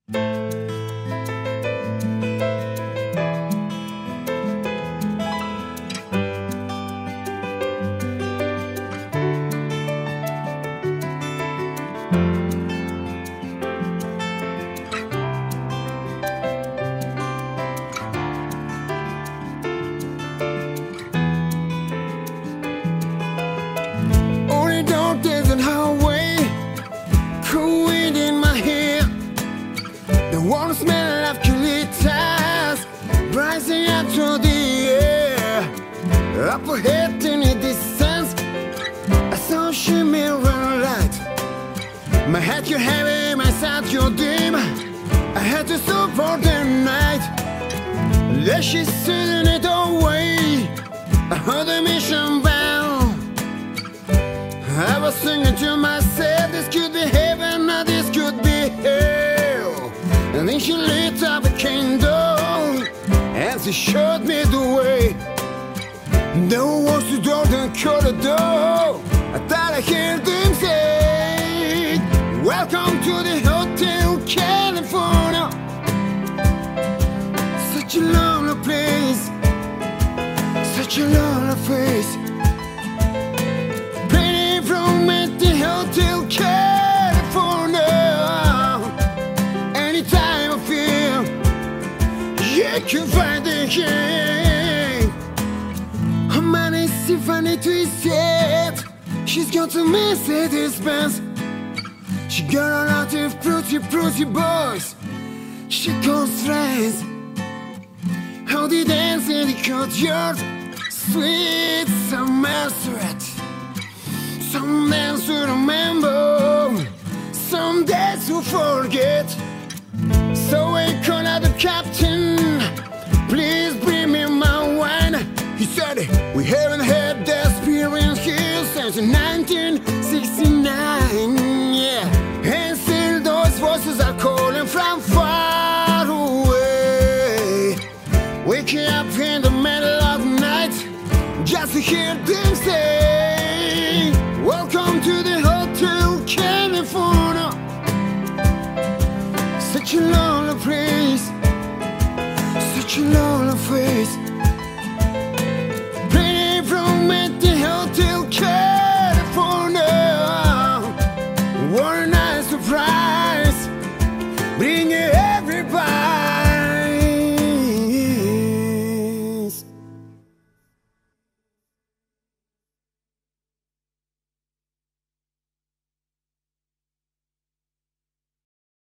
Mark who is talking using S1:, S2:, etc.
S1: Only dark days and highway, cool wind in my hair. The warm smell of colitas rising up through the air. Up ahead in the distance, I saw shimmering light. My head got heavy, my sight got dim. I had to stop for the night. There she stood in the doorway. I heard the mission bell. I was singing to myself, this could be heaven or this could be hell. And then she lit up a candle and she showed me the way. No one to door, don't call the door. I thought I heard them say, welcome to the Hotel California. Such a lonely place, such a lonely face. Playing from at the Hotel California. Anytime I feel you can find the game. Money Tiffany twisted. She's got a Mercedes-Benz. She got a lot of pretty boys. She calls friends. How they dance in the courtyard. Sweet summer sweat. Some days to remember, some days to forget. So I called out the captain, please bring me my wine. He said, we haven't had that experience here since 1969, yeah. And still those voices are calling from far away. Waking up in the middle of the night, just to hear them say, welcome to the Hotel California. Such a lonely place, such a lonely face. Playing from at the Hotel California. What a nice surprise.